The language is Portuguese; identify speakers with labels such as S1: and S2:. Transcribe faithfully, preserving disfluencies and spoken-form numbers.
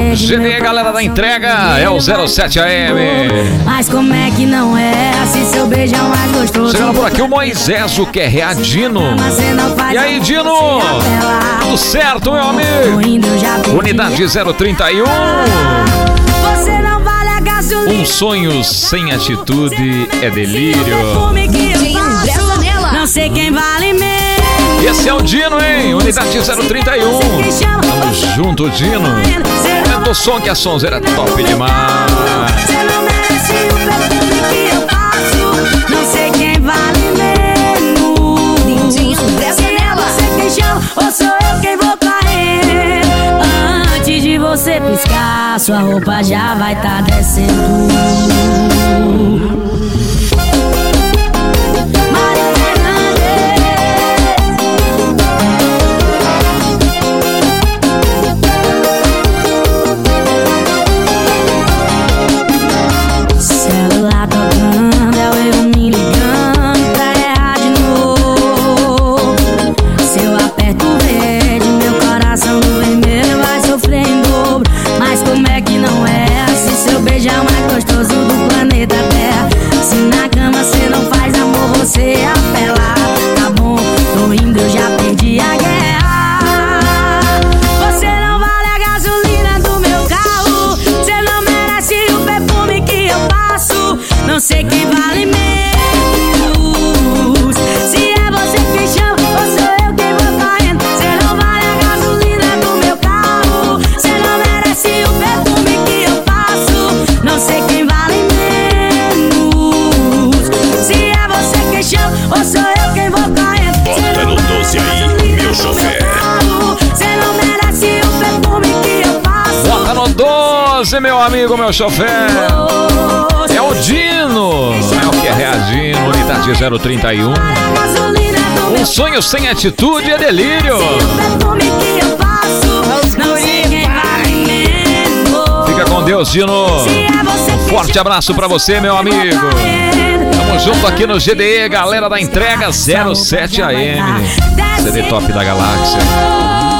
S1: verde.
S2: G D, galera da entrega, é o zero sete A M.
S1: Mas como é que não é? Se seu beijo é o mais gostoso.
S2: Chegando por aqui o Moisés, o que é a Dino. E aí, Dino? Tudo certo, meu amigo? Unidade zero trinta e um.
S1: Você não vale a gasolina.
S2: Um sonho sem atitude é delírio.
S1: Não sei quem vale mesmo.
S2: Esse é o Dino, hein? Unidade zero trinta e um. Tamo junto, Dino. Aumenta o som que a sonzeira é top demais.
S1: Você não merece o perfume que eu passo. Não sei quem vale mesmo.
S3: Lindinho, desce nela.
S1: Você quem chama ou sou eu quem vou cair? Antes de você piscar, sua roupa já vai tá descendo. Não sei quem vale menos. Se é você quem chama ou sou eu quem vou correndo. Você não vale a gasolina do meu carro. Você não merece o perfume que eu passo. Não sei quem vale menos. Se é você quem chama ou sou eu quem vou correndo.
S4: Bota no doze aí, meu chofer.
S1: Você não merece o perfume que eu passo.
S2: Bota no doze, meu amigo, meu chofer. É o Dino, é o que é reagindo, unidade zero trinta e um. Um sonho sem atitude é delírio. Fica com Deus, Dino. Um forte abraço pra você, meu amigo. Tamo junto aqui no G D E, galera da entrega zero sete A M. C D top da galáxia.